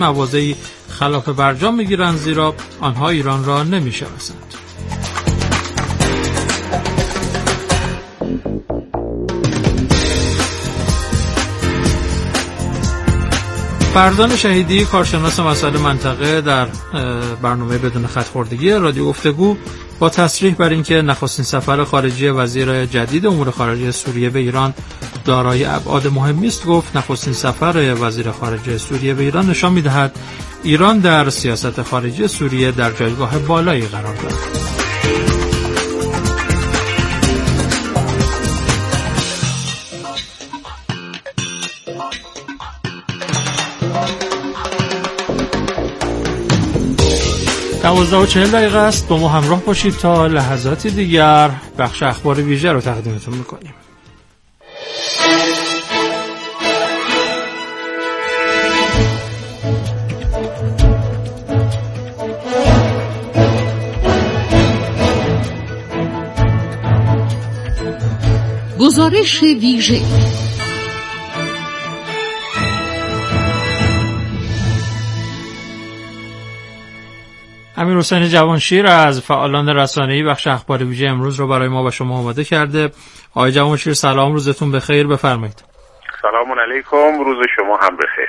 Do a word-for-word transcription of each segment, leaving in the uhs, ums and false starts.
مواضعی خلاف برجام میگیرند زیرا آنها ایران را نمیشناسند. فرزان شهیدی، کارشناس مسائل منطقه، در برنامه بدون خط‌خوردگی رادیو گفتگو با تصریح بر اینکه نخستین سفر خارجی وزیر جدید امور خارجه سوریه به ایران دارای ابعاد مهمی است گفت نخستین سفر وزیر خارجه سوریه به ایران نشان می‌دهد ایران در سیاست خارجی سوریه در جایگاه بالایی قرار دارد. دوازده و چهل دقیقه است. با ما همراه باشید تا لحظاتی دیگر بخش اخبار ویژه رو تقدیمتون میکنیم. گزارش ویژه. امیرحسین جوانشیر از فعالان رسانه‌ای بخش اخبار ویژه امروز رو برای ما و شما آماده کرده. آقای جوانشیر سلام، روزتون بخیر، بفرمایید. سلام علیکم، روز شما هم بخیر.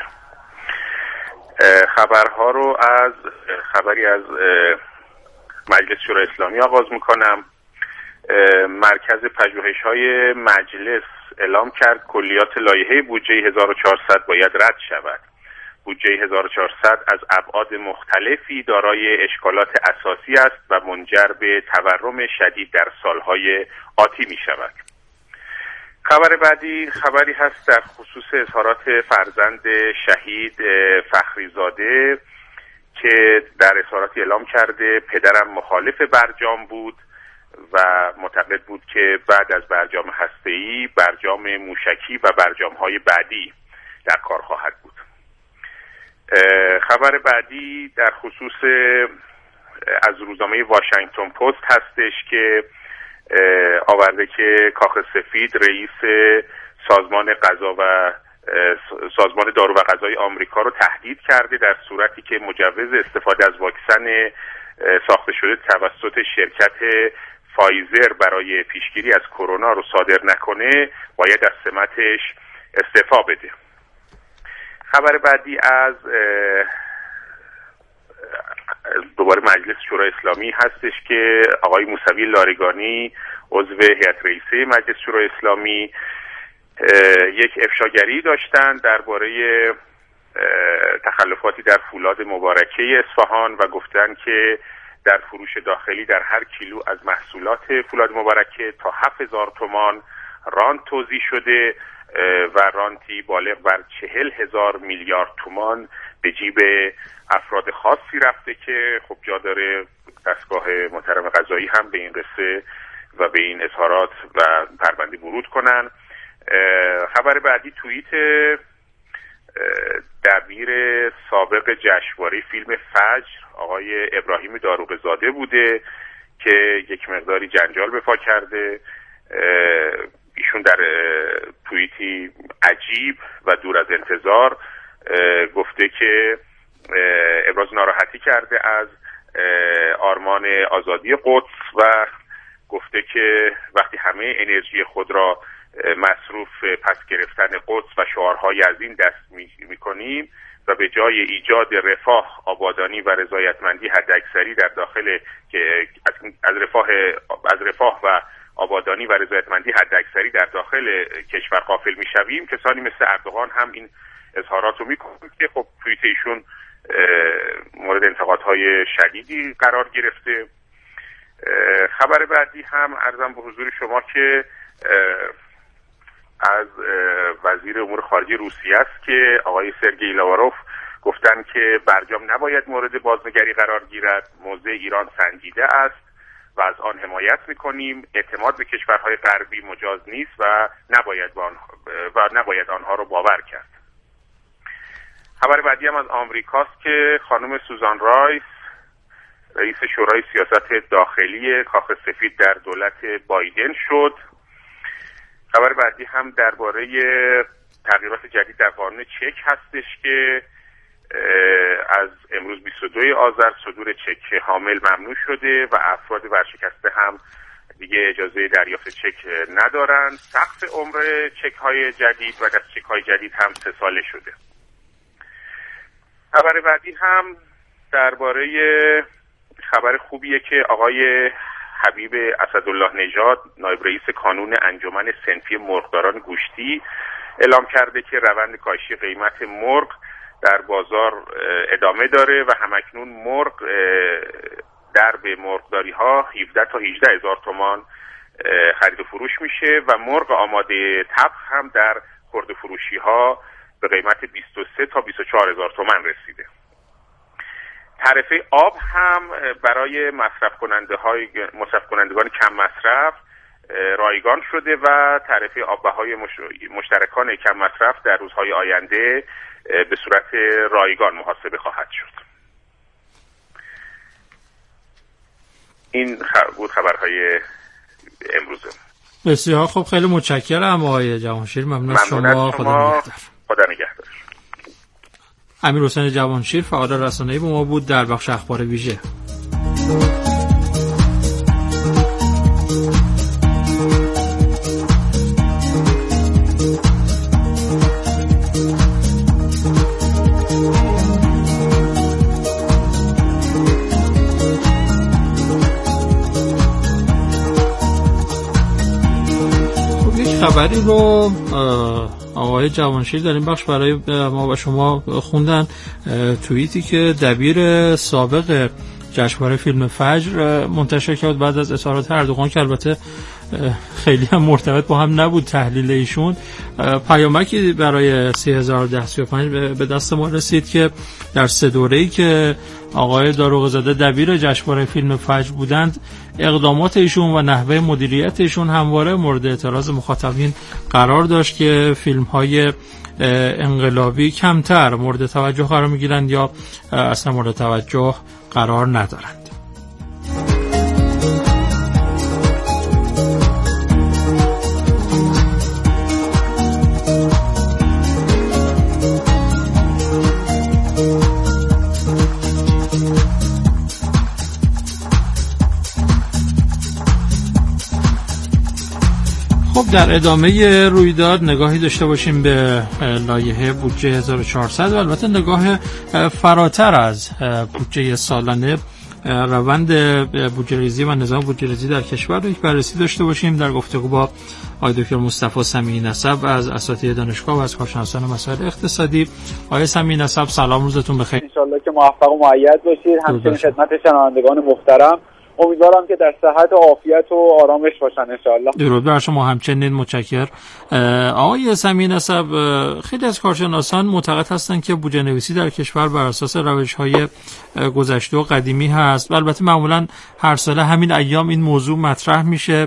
خبرها رو از خبری از مجلس شورای اسلامی آغاز میکنم. مرکز پژوهش‌های مجلس اعلام کرد کلیات لایحه بودجه هزار و چهارصد باید رد شود. بودجه هزار و چهارصد از ابعاد مختلفی دارای اشکالات اساسی است و منجر به تورم شدید در سالهای آتی می شود. خبر بعدی خبری هست در خصوص اظهارات فرزند شهید فخریزاده که در اظهاراتی اعلام کرده پدرم مخالف برجام بود و معتقد بود که بعد از برجام هسته‌ای برجام موشکی و برجام‌های بعدی در کار خواهد بود. خبر بعدی در خصوص از روزنامه واشنگتن پست هستش که آورده که کاخ سفید رئیس سازمان غذا و سازمان دارو و غذای آمریکا رو تهدید کرده در صورتی که مجوز استفاده از واکسن ساخته شده توسط شرکت فایزر برای پیشگیری از کرونا رو صادر نکنه باید از سمتش استعفا بده. خبر بعدی از دوباره مجلس شورای اسلامی هستش که آقای موسوی لاریگانی عضو هیئت رئیسه مجلس شورای اسلامی یک افشاگری داشتند درباره تخلفاتی در فولاد مبارکه اصفهان و گفتند که در فروش داخلی در هر کیلو از محصولات فولاد مبارکه تا هفت هزار تومان رانت توزیع شده و رانتی بالغ بر چهل هزار میلیارد تومان به جیب افراد خاصی رفته که خب جا داره دستگاه محترم قضایی هم به این قصه و به این اظهارات و پرونده ورود کنن. خبر بعدی توییت دبیر سابق جشنواره فیلم فجر آقای ابراهیم داروغ زاده بوده که یک مقداری جنجال به پا کرده. ایشون در توییتی عجیب و دور از انتظار گفته که ابراز ناراحتی کرده از آرمان آزادی قدس و گفته که وقتی همه انرژی خود را مصروف پس گرفتن قدس و شعارهای از این دست می‌کنیم و به جای ایجاد رفاه، آبادانی و رضایتمندی حداکثری در داخل که از رفاه از رفاه و آبادانی و رضایتمندی حداکثری در داخل کشور غافل میشویم، کسانی مثل اردوغان هم این اظهارات رو میکنن که خب توییت ایشون مورد انتقادهای شدیدی قرار گرفته. خبر بعدی هم عرضم به حضور شما که از وزیر امور خارجه روسیه است که آقای سرگئی لاواروف گفتن که برجام نباید مورد بازنگری قرار گیرد، موضع ایران سنجیده است و از آن حمایت میکنیم، اعتماد به کشورهای غربی مجاز نیست و نباید آن و نباید آنها رو باور کرد. خبر بعدی هم از آمریکاست که خانم سوزان رایس رئیس شورای سیاست داخلی کاخ سفید در دولت بایدن شد. خبر بعدی هم درباره تغییرات جدید در قانون چک هستش که از امروز بیست و دوم آذر صدور چک حامل ممنوع شده و افراد ورشکسته هم دیگه اجازه دریافت چک ندارند. سقف عمر چک های جدید و دست چک های جدید هم سه ساله شده. خبر بعدی هم درباره خبر خوبیه که آقای حبیب اسدالله نژاد نایب رئیس کانون انجمن صنفی مرغداران گوشتی اعلام کرده که روند کاهش قیمت مرغ در بازار ادامه داره و همکنون مرغ در به مرغداری ها هفده تا هجده هزار تومان خرید و فروش میشه و مرغ آماده طبخ هم در خرده فروشی ها به قیمت بیست و سه تا بیست و چهار هزار تومان رسیده. تعرفه آب هم برای مصرف کننده های مصرف کنندگان کم مصرف رایگان شده و تعرفه آب بهای مشترکان کم مصرف در روزهای آینده به صورت رایگان محاسبه خواهد شد. این بود خبرهای امروزه. بسیار خب، خیلی متشکرم آقای جوانشیر. ممنون از شما. خدا نگهدار. خدا نگهدار. امیرحسین جوانشیر فعال رسانه‌ای با ما بود در بخش اخبار ویژه. خبری رو آقای جوانشیر در این بخش برای ما و شما خوندن. توییتی که دبیر سابق جشنواره فیلم فجر منتشر کرد بعد از اظهارات اردوغان که البته خیلی هم مرتبط با هم نبود تحلیل ایشون، پیامکی برای سه هزار و ده سی و پنج به دست ما رسید که در سه دوره‌ای که آقای داروغه‌زاده دبیر جشنواره فیلم فجر بودند، اقدامات ایشون و نحوه مدیریت ایشون همواره مورد اعتراض مخاطبین قرار داشت که فیلم‌های انقلابی کمتر مورد توجه قرار می‌گیرند یا اصلا مورد توجه قرار ندارند. در ادامه رویداد نگاهی داشته باشیم به لایحه بودجه هزار و چهارصد و البته نگاه فراتر از بودجه سالانه، روند بودجه ریزی و نظام بودجه ریزی در کشور رو یک بررسی داشته باشیم در گفتگو با آقای دکتر مصطفی سمیعی نسب از اساتید دانشگاه و از کارشناسان مسائل اقتصادی. آقای سمیعی نسب سلام، روزتون بخیر. ان شاءالله که موفق و مؤید باشید. همچنین خدمت شنوندگان محترم، امیدوارم که در صحت و عافیت و آرامش باشن ان شاءالله. درود بر شما. همچنین متشکر. آقای سمیعی نسب، خیلی از کارشناسان معتقد هستند که بودجه نویسی در کشور بر اساس روش‌های گذشته و قدیمی هست و البته معمولا هر ساله همین ایام این موضوع مطرح میشه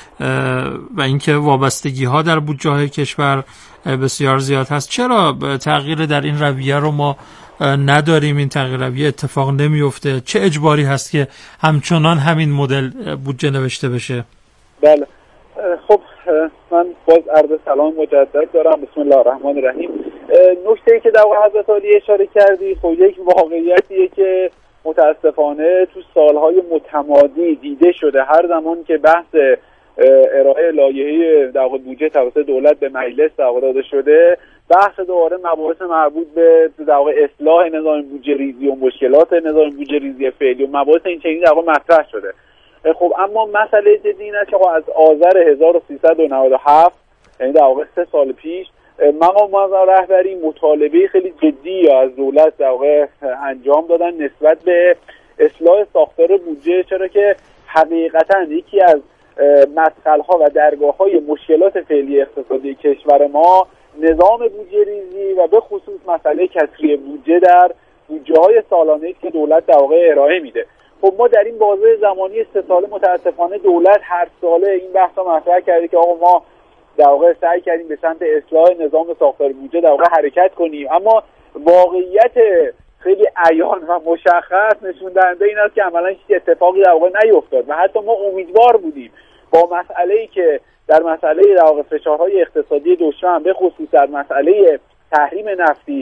و اینکه وابستگی‌ها در بودجه‌های کشور بسیار زیاد هست. چرا تغییر در این رویه رو ما نداریم؟ این تغییر رویه اتفاق نمیفته؟ چه اجباری هست که همچنان همین مدل بودجه نوشته بشه؟ بله، خب من باز عرض سلام مجدد دارم. بسم الله الرحمن الرحیم. نکته‌ای که در واقع حضرت عالی اشاره کردی خب یک واقعیتیه که متاسفانه تو سالهای متمادی دیده شده. هر زمان که بحث ارائه لایحه در واقع بودجه توسط دولت به مجلس در واقع داده شده، بحث دوباره مباحث مربوط به در واقع اصلاح نظام بودجه ریزی و مشکلات نظام بودجه ریزی فعلی و مباحث این چنینی در واقع مطرح شده. خب اما مسئله جدی اینه که از آذر هزار و سیصد و نود و هفت، یعنی در واقع سه سال پیش، مقام معظم رهبری مطالبه خیلی جدی از دولت در واقع انجام دادن نسبت به اصلاح ساختار بودجه، چرا که حقیقتا یکی از مسئله‌ها و درگاه‌های مشکلات فعلی اقتصادی کشور ما نظام بودجه ریزی و به خصوص مسئله کسری بودجه در بودجه‌های سالانه است که دولت در واقع ارائه میده. خب ما در این بازه زمانی سه ساله متاسفانه دولت هر ساله این بحث رو مطرح کرده که آقا ما در واقع سعی کردیم به سمت اصلاح نظام ساختار بودجه در واقع حرکت کنیم، اما واقعیت خیلی عیان و مشخص نشون دهنده این است که عملاً هیچ اتفاقی در واقع نیفتاد و حتی ما امیدوار بودیم با مسئله‌ای که در مسئله در واقع فشارهای اقتصادی دشمن به خصوص در مسئله تحریم نفتی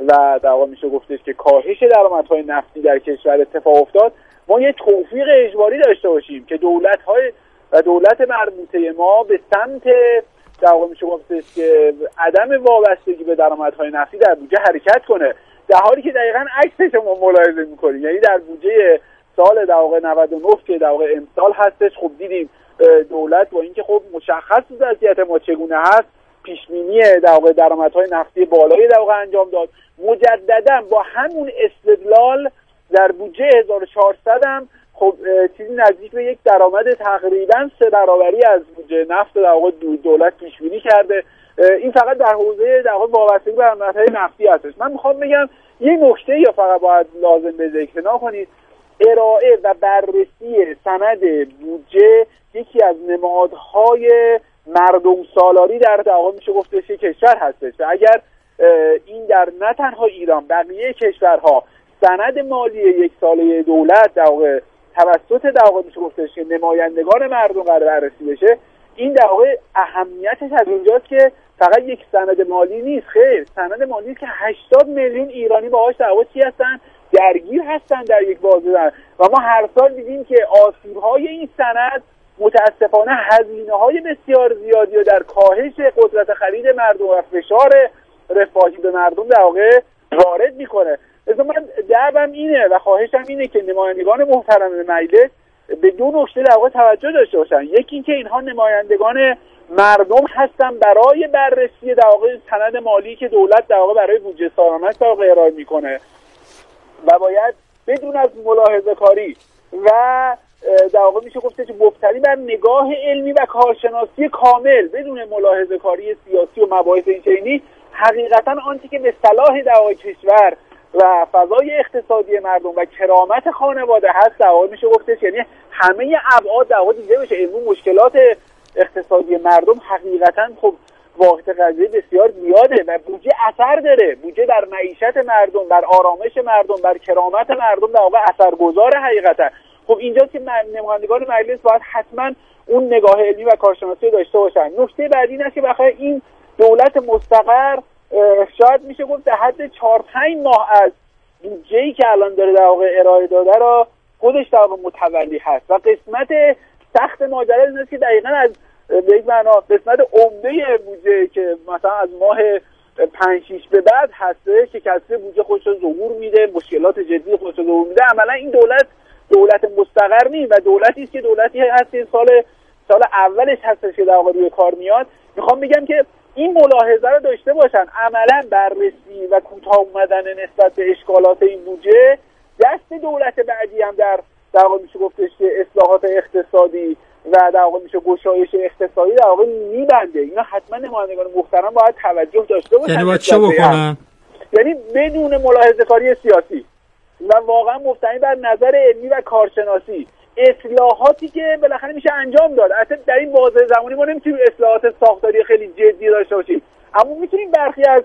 و در واقع میشه گفتش که کاهش درآمدهای نفتی در کشور اتفاق افتاد، ما یه توفیق اجباری داشته باشیم که دولت‌های و دولت مربوطه ما به سمت در واقع میشه گفتش که عدم وابستگی به درآمدهای نفتی در بودجه حرکت کنه، در حالی که دقیقاً عکسش ما ملاحظه می‌کنیم. یعنی در بودجه سال در واقع نود و نه که در واقع امسال هستش، خب دیدیم دولت با اینکه خب مشخص وضعیت ما چگونه هست پیشبینی در واقع درآمدهای نفتی بالایی در واقع انجام داد. مجددا با همون استدلال در بودجه هزار و چهارصد هم خب چیزی نزدیک به یک درآمد تقریبا سه برابری از بودجه نفت در واقع دولت پیش بینی کرده. این فقط در حوزه در واقع وابستگی به درآمدهای نفتی هستش. من میخوام بگم یه نکته یا فقط باید لازم به ذکر کنید، ارائه و بررسی سند بودجه یکی از نمادهای مردم سالاری در در واقع میشه گفتش کشور هستش و اگر این در نه تنها ایران بقیه کشورها سند مالی یک ساله دولت در واقع توسط در واقع میشه گفتش نمایندگان مردم قرار بررسی بشه، این در واقع اهمیتش از اونجاست که فقط یک سند مالی نیست، خیر سند مالی است که هشتاد میلیون ایرانی باهاش در واقع چی هستن درگیر هستن در یک بازار و ما هر سال دیدیم که آسیب‌های این سند متاسفانه هزینه‌های بسیار زیادی و در کاهش قدرت خرید مردم و فشار رفاهی به مردم در واقع وارد میکنه. لذا من دعوام اینه و خواهشم اینه که نمایندگان محترم مجلس به دو نکته در واقع توجه داشته باشن. یکی اینکه اینها نمایندگان مردم هستن برای بررسی در واقع سند مالی که دولت در واقع برای بودجه سالانه در واقع ارائه میکنه و باید بدون از ملاحظه کاری و در واقع میشه گفته که مبتنی بر نگاه علمی و کارشناسی کامل بدون ملاحظه کاری سیاسی و مباحث اینچنینی حقیقتا آنچه که به صلاح در واقع کشور و فضای اقتصادی مردم و کرامت خانواده هست در واقع میشه گفتش، یعنی همه ابعاد در واقع دیده بشه. امروز مشکلات اقتصادی مردم حقیقتا خب واقعیت قضیه بسیار زیاده و بودجه اثر داره. بودجه بر معیشت مردم، بر آرامش مردم، بر کرامت مردم در واقع اثرگذار حقیقتا. خب اینجا که نمایندگان مجلس باید حتما اون نگاه علمی و کارشناسی داشته باشن. نکته بعدی اینه که بخاطر این دولت مستقر شاید میشه گفت در حد چهار پنج ماه از بودجه‌ای که الان داره در واقع ارائه داده را خودش در واقع متولی هست و قسمت سخت ماجرا اینه که دقیقاً از به یک معنا قسمت عمده بودجه که مثلا از ماه پنج شش به بعد هسته که کسر بودجه خودش رو ظهور میده، مشکلات جدی خودش رو ظهور میده. عملا این دولت دولت مستقر نیست و دولتی است که دولتی هست این سال سال اولش هستش که در واقع روی کار میاد. میخوام بگم که این ملاحظه رو داشته باشن، عملا بررسی و کوتاه اومدن نسبت به اشکالات این بودجه دست دولت بعدی هم در در واقع میشه گفتش که اصلاحات اقتصادی و در واقع میشه گشایش اقتصادی در واقع میبنده. اینا حتما نمایندگان محترم باید توجه داشته باشن. یعنی باید چه بکنن؟ یعنی بدون ملاحظه کاری سیاسی و واقعا مبتنی بر نظر علمی و کارشناسی اصلاحاتی که بالاخره میشه انجام داد. البته در این بازه زمانی ما نمیتونیم اصلاحات ساختاری خیلی جدی داشته باشیم، اما میتونیم برخی از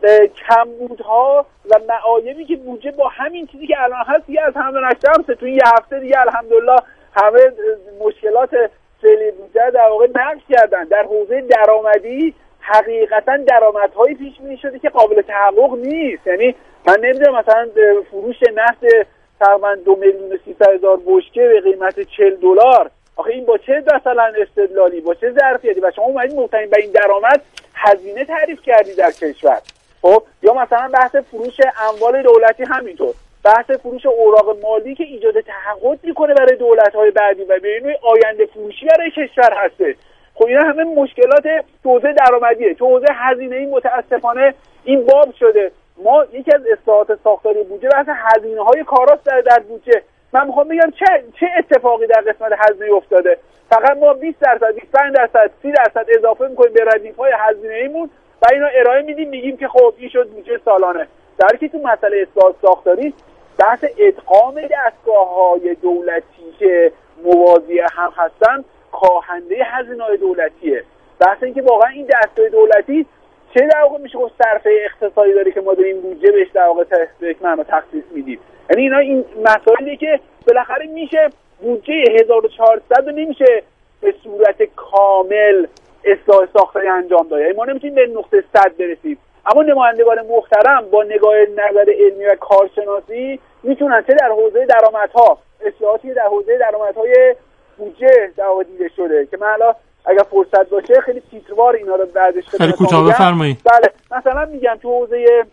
کمبودها و معایبی که بودجه با همین چیزی که الان هست دیگه از همه نشتم تو این یه هفته دیگه الحمدلله همه مشکلات فعلی بودجه در واقع نقش کردن. در حوزه درآمدی حقیقتا درآمدهای پیش بینی شده که قابل تحقق نیست. یعنی من نمیدونم مثلا فروش نفت تقریبا دو میلیون و سیصد هزار بشکه به قیمت چهل دلار، آخه این با چه مثلا استدلالی، با چه ظرفیتی و شما اومدید مبتنی بر این درآمد هزینه تعریف کردی در کشور؟ خب یا مثلا بحث فروش اموال دولتی همینطور، بحث فروش اوراق مالی که ایجاد تحقق میکنه برای دولت‌های بعدی و به نوعی آینده فروشی برای کشور هسته. خب اینا همه مشکلات حوزه درآمدیه. تو حوزه هزینه‌ای متاسفانه این باب شده. ما یکی از اصلاحات ساختاری بودجه بحث هزینه‌های کاراست در در بودجه. من میخوام بگم چه چه اتفاقی در قسمت هزینه افتاده. فقط ما بیست درصد، بیست و پنج درصد، سی درصد اضافه می‌کنیم به ردیف‌های هزینه‌ایمون و اینو ارائه میدیم، میگیم که خب این شد بودجه سالانه. در حالی که تو مسئله اصلاحات ساختاری بحث ادغام دستگاه‌های دولتی که موازی هم هستن کاهنده هزینه‌های دولتیه. بحث این که واقعا این دستگاه دولتی چه در واقع میشه گفت صرفه اقتصادی داره که ما داریم بودجه بهش در واقع یک معنا تخصیص میدیم. یعنی اینا این مسائلی که بالاخره میشه بودجه هزار و چهارصد رو نمیشه به صورت کامل اصلاح ساختاری انجام داد. یعنی ما نمیتونیم به نقطه صد برسیم. اما نمایندگان محترم با نگاه نظر علمی و کارشناسی میتونن چه در حوزه درآمدها، اصلاحاتی در حوزه درآمدهای بودجه در واقع دیده شده که من الان اگر فرصت باشه خیلی تیتروار اینا رو بعدش خیلی کوتاه بفرمایید. بله، مثلا میگم تو حوزه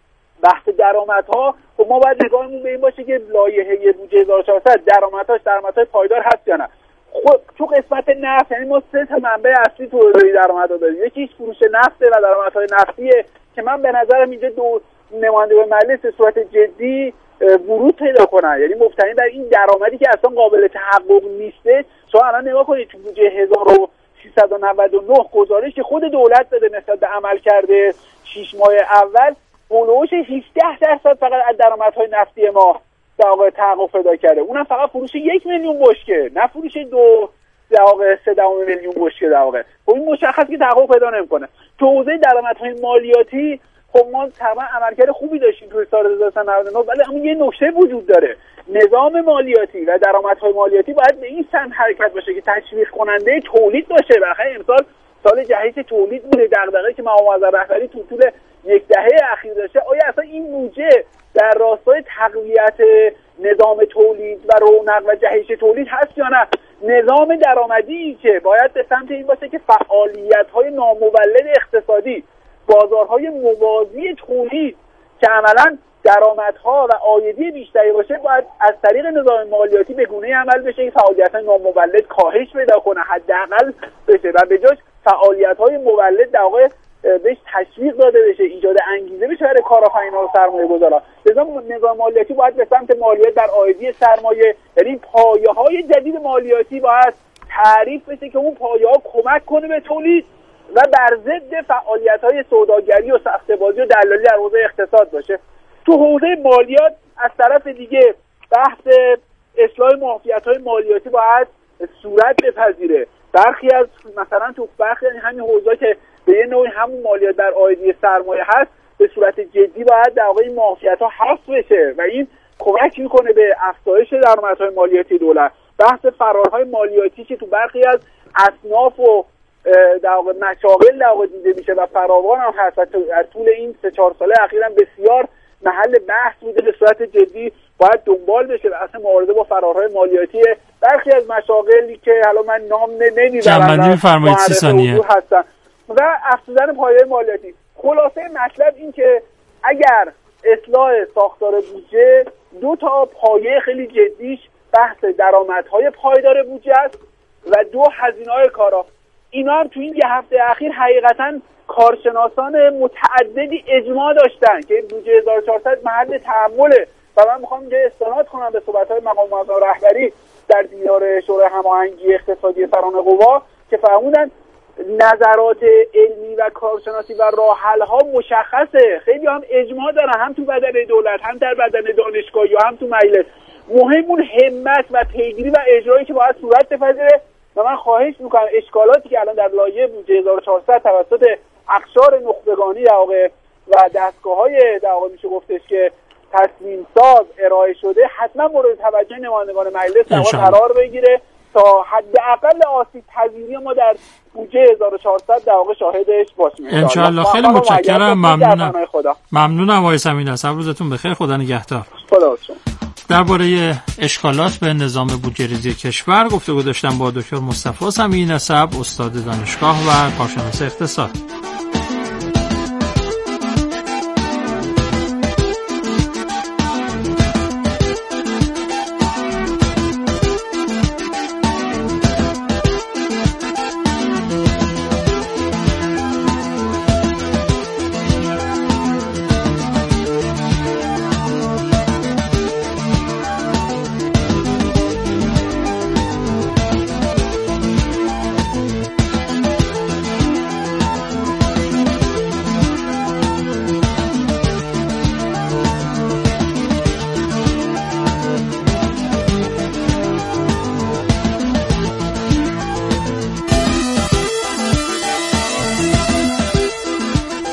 بحث درآمدها خب ما باید نگاهمون به این باشه که لایحه بودجه هزار و چهارصد درآمدهاش درآمدهای پایدار هست یا نه. خب تو قسمت نفت، یعنی ما سه تا منبع اصلی تو حوزه درآمدها داریم. یکیش فروش نفت و درآمدهای نفتیه که من به نظرم اینجا دو نمایندگان مجلس به صورت جدی ورود پیدا کنن، یعنی مبتنی بر این درآمدی که اصلا قابل تحقق نیسته. شما الان نگاه کنید تو بودجه هزار و سیصد و نود و نه گزارش که خود دولت داده نسبت به عمل کرده شش ماه اول، هولوش هجده درصد فقط از درآمدهای نفتی ما در واقع تحقق پیدا کرده، اونم فقط فروش یک میلیون بشکه، نه فروش دو در واقع سه دهم میلیون بشکه. در واقع خب این مشخص که تحقق پیدا نمیکنه. تو حوزه درآمدهای مالیاتی خب ما تقریبا عملکرد خوبی داشتیم توی سال هزار و سیصد و نود و نه، ولی اما یه نکته وجود داره. نظام مالیاتی و درآمدهای مالیاتی باید به این سمت حرکت باشه که تشویق کننده تولید باشه. بخاطر امسال سال جهیز تولید بوده، دغدغه‌ای که مقام معظم رهبری تو طول یک دهه اخیر داشته. آیا اصلا این بودجه در راستای تقویت نظام تولید و رونق و جهش تولید هست یا نه؟ نظام درآمدی که باید به سمت این باشه که فعالیت‌های نامولد اقتصادی، بازارهای موازی تولید که عملاً درآمدها و عایدی بیشتری باشه، باید از طریق نظام مالیاتی به گونه‌ای عمل بشه که فعالیت‌های نامولد کاهش پیدا کنه، حداقل بشه و به جاش فعالیت‌های مولد در واقع بهش تشویق داده بشه، ایجاد انگیزه بشه برای کارآفرینان و سرمایه‌گذاران. لذا نظام مالیاتی باید به سمت مالیات بر عایدی سرمایه، یعنی پایه‌های جدید مالیاتی باید تعریف بشه که اون پایه‌ها کمک کنه به تولید و بر ضد فعالیت‌های سوداگری و سخته‌بازی و دلالی در حوزه اقتصاد باشه. تو حوزه مالیات از طرف دیگه بحث اصلاح معافیت‌های مالیاتی باید صورت بپذیره. برخی از مثلا تو برخی همین حوزه‌ها که به یه نوعی همون مالیات بر عایدی سرمایه هست، به صورت جدی باید در واقع این معافیت‌ها حذف بشه و این کمک میکنه به افزایش درآمدهای مالیاتی دولت. بحث فرارهای مالیاتی که تو برخی از اصناف و در واقع مشاغل در واقع دیده میشه و فراوان هم هست، در طول این سه چهار ساله اخیراً بسیار محل بحث بوده، به صورت جدی باید دنبال بشه بحث مبارزه با فرارهای مالیاتی برخی از مشاغلی که حالا من نام نمیبرم، جنبندی می‌فرمایید سی ثانیه، هستن و افزودن پایه مالیاتی. خلاصه مطلب این که اگر اصلاح ساختار بودجه دو تا پایه خیلی جدیش بحث درآمدهای پایدار بودجه است و دو هزینه‌های کارا، اینا هم تو این یه هفته اخیر حقیقتاً کارشناسان متعددی اجماع داشتن که بودجه هزار و چهارصد محل تأمله و من میخوام اینجا استناد کنم به صحبت‌های مقام معظم رهبری در دیدار شورای هماهنگی اقتصادی سران قوا که فرمودن نظرات علمی و کارشناسی و راه حل‌ها مشخصه. خیلی هم اجماع دارن، هم تو بدن دولت، هم در بدن دانشگاهی و هم تو مجلس. مهم اون همت و پیگیری و اجرایی که باید صورت بپذیره و من خواهش میکنم اشکالاتی که الان در لایحه بودجه هزار و چهارصد توسط اقشار نخبگانی در واقع و دستگاه‌های در واقع میشه گفتش که تصمیم ساز ارائه شده حتما مورد توجه نمایندگان مجلس قرار بگیره تا حداقل آسیب پذیری ما در بودجه هزار و چهارصد در واقع شاهدش باشیم ان شاء الله. خیلی متشکرم، ممنونم ممنونم آقای سمین هستم. روزتون بخیر، خدا نگهدار. خدا شما. درباره اشکالات به نظام بودجه ریزی کشور گفتگو داشتم با دکتر مصطفی سمیعی نسب، استاد دانشگاه و کارشناس اقتصاد.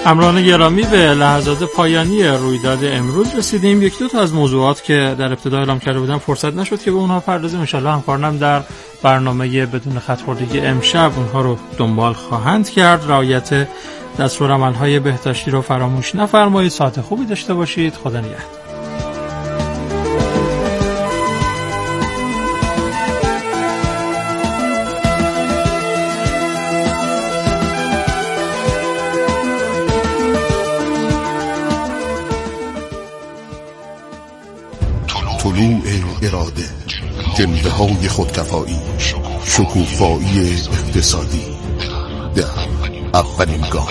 همراهان گرامی، به لحظات پایانی رویداد امروز رسیدیم. یک دو تا از موضوعات که در ابتدا اعلام کرده بودم فرصت نشد که به اونها پردازیم. ان شاءالله همکارانم در برنامه بدون خط خوردگی امشب اونها رو دنبال خواهند کرد. رعایت دستورالعمل‌های بهداشتی رو فراموش نفرمایید. ساعت خوبی داشته باشید. خدا نگهدار. طلوع اراده، جنبه های خودکفایی، شکوفایی اقتصادی در اولین گام.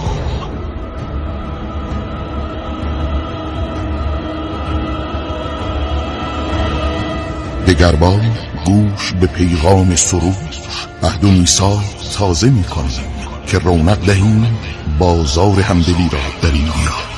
دگربار گوش به پیغام سرود، عهد و میثاق تازه می کنیم که رونق دهیم بازار همدلی را در این دیار.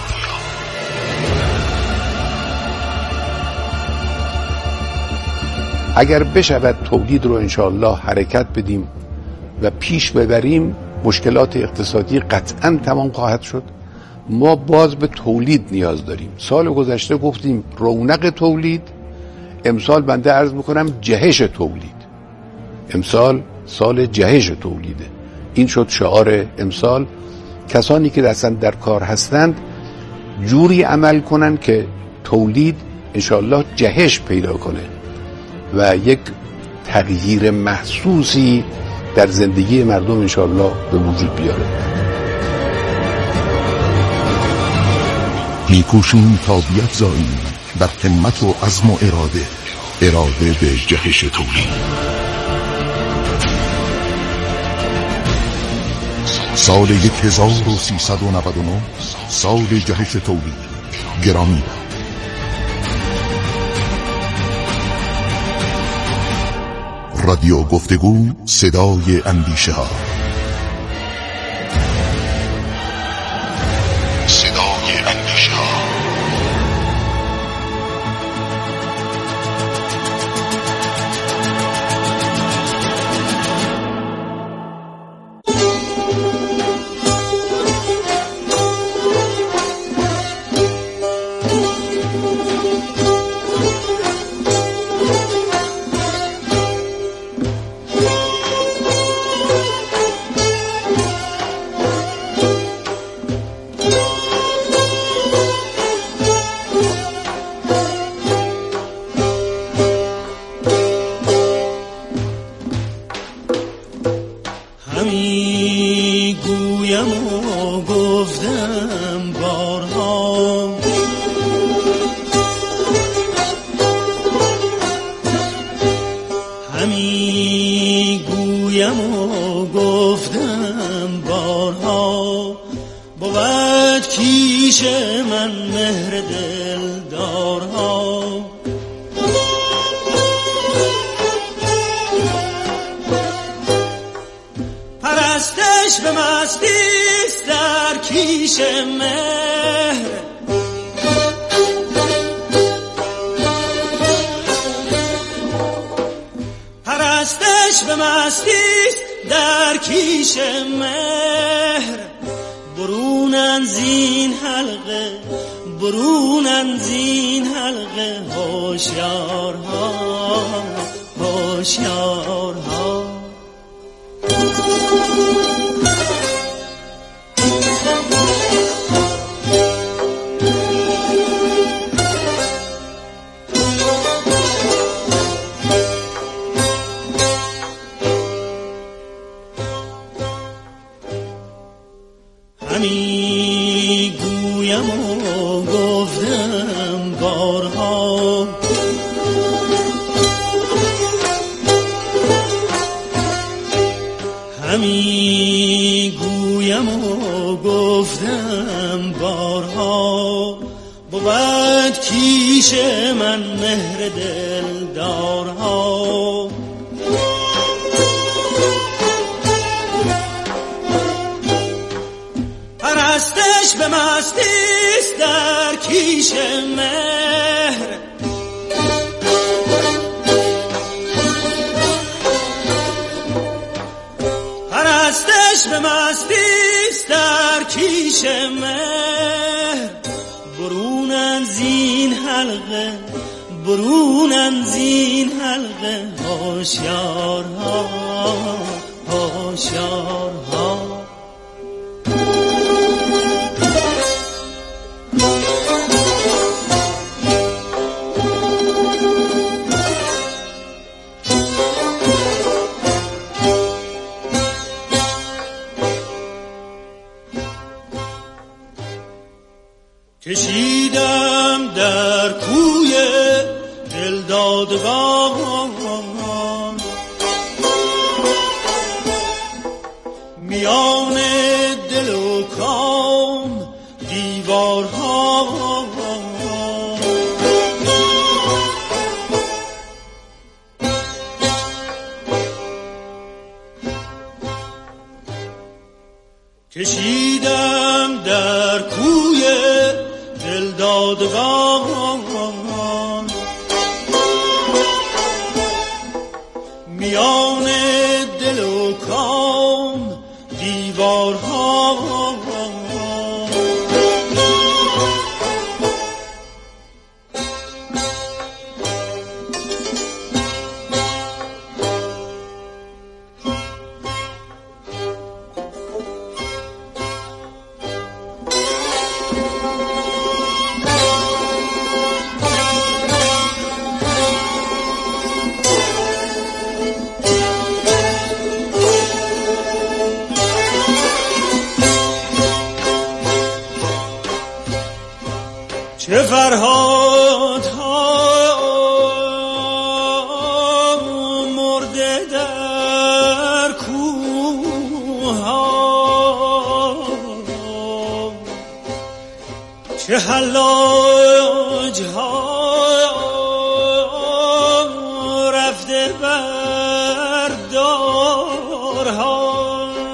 اگر بشود تولید رو انشاءالله حرکت بدیم و پیش ببریم، مشکلات اقتصادی قطعاً تمام خواهد شد. ما باز به تولید نیاز داریم. سال گذشته گفتیم رونق تولید، امسال بنده عرض میکنم جهش تولید. امسال سال جهش تولیده. این شد شعار امسال. کسانی که اصلا در کار هستند جوری عمل کنن که تولید انشاءالله جهش پیدا کنه و یک تغییر محسوسی در زندگی مردم انشاءالله به وجود بیاره. میکوشیم تا بیفزاییم در همت و عزم و اراده اراده به جهش تولید. سال یک هزار و سیصد و نود و نه سال جهش تولید. گرامی رادیو گفتگو، صدای اندیشه ها. صدای اندیشه ها. پرستش به مستی است در کیش برونن زین حلقه هوشیارها هوشیارها. کشیدم در کوی دلدادگان میان دل و کام دیوارها، کشیدم در کوی دلدادگان میان دل و کام دیوارها، چه فرهاد ها مرده در کوه ها، چه حلاج ها رفته بر دارها،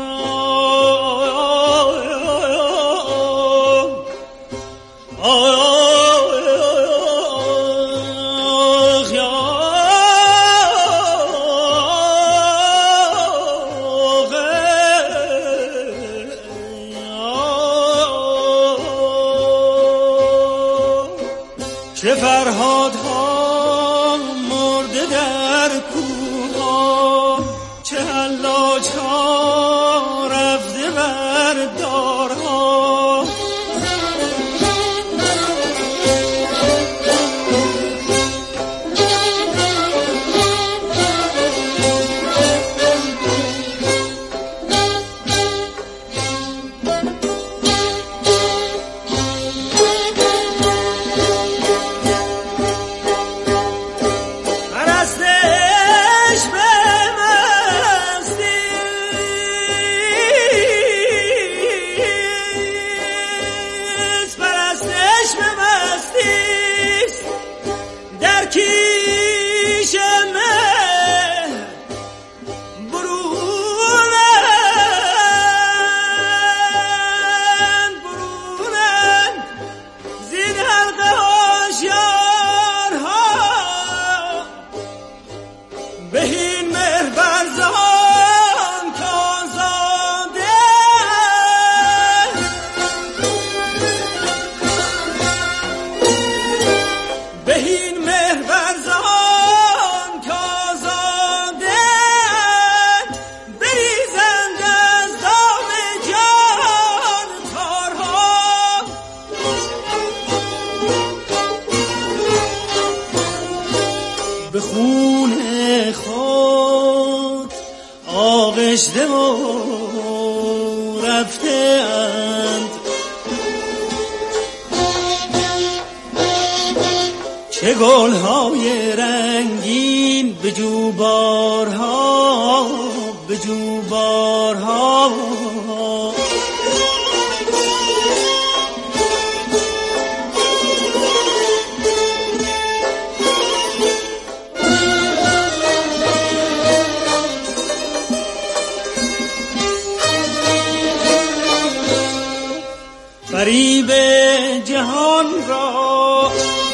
چه فرهاد ها مرده در کوه، چه حلاج ها رفته بر دارها، به خون خود آغشته و رفته اند، چه گل‌های رنگین به جوبارها به جوبارها، فریب جهان را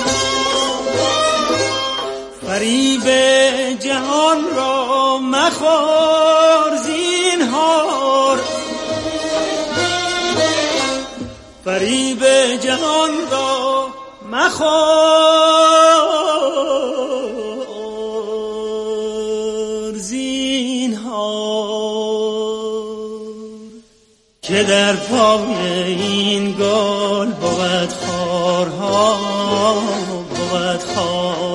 فریب جهان را مخور زینهار، فریب جهان را مخور که در پای